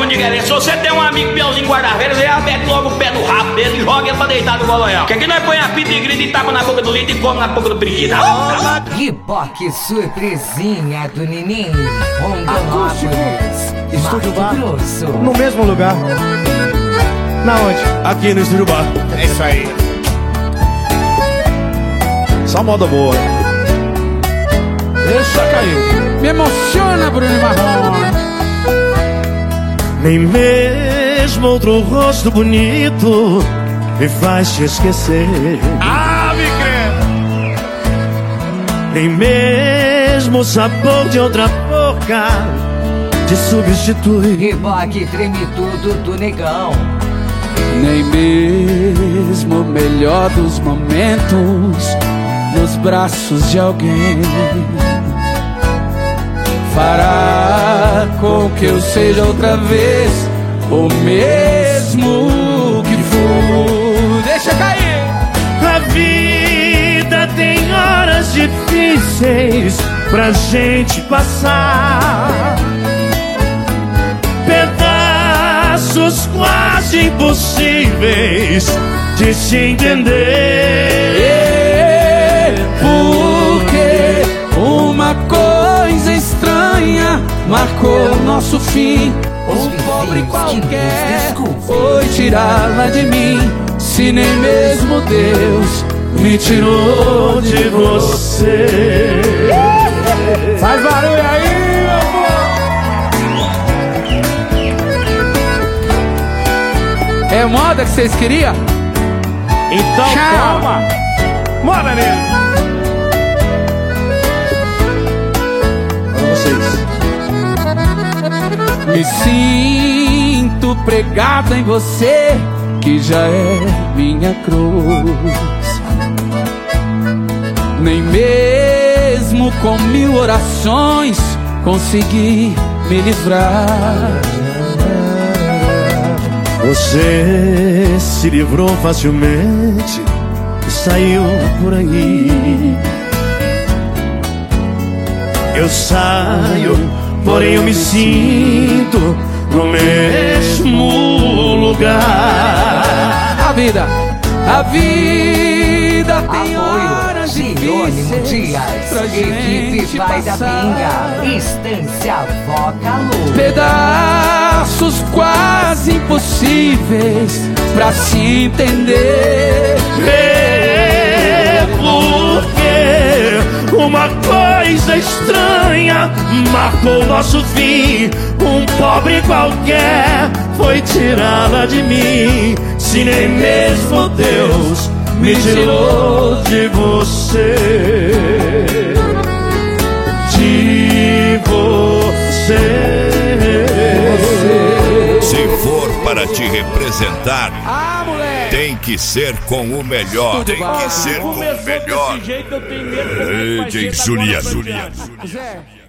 diga é: se você tem um amigo peãozinho guarda-velhas, você aperta logo o pé do rabo dele e joga ele pra deitar no bolonhão. Que aqui nós põe a fita e grita e tapa na boca do litro e come na boca do periquito. Riboque surpresinha do Nininho. Rondonópolis, Estúdio Bar, Mato Grosso. no mesmo lugar. Na onde? Aqui no Estúdio Bar. É isso aí. Só moda boa. Deixa cair. Me emociona, Bruno Marrone. Nem mesmo outro rosto bonito me faz te esquecer. Ah, me crê. Nem mesmo o sabor de outra boca te substitui. Riboque treme tudo do negão. Nem mesmo o melhor dos momentos nos braços de alguém fará com que eu seja outra vez o mesmo que fui. Deixa cair! A vida tem horas difíceis pra gente passar, pedaços quase impossíveis de se entender. Porque uma coisa estranha marcou nosso fim. Um pobre qualquer foi tirá-la de mim. Se nem mesmo Deus me tirou de você. Faz barulho aí, meu povo. É moda que vocês queriam? Então Tchau. toma. Moda nele. Pra vocês. Me sinto pregado em você, que já é minha cruz. Nem mesmo com 1000 orações consegui me livrar. Você se livrou facilmente e saiu por aí. Eu saio, porém eu me sinto no mesmo lugar. A vida tem horas Sinônimo difíceis Dias. pra Equipe gente Pai da passar. Pinga. Estância Foca Luz. Pedaços quase impossíveis pra se entender. É porque uma coisa estranha marcou nosso fim. Um pobre qualquer foi tirá-la de mim. Se nem mesmo Deus me tirou de você. De você. Se for para te representar, Ah, moleque! tem que ser com o melhor. Tem que ser com o melhor. Desse jeito eu tenho medo. DJ Juliano. Zé,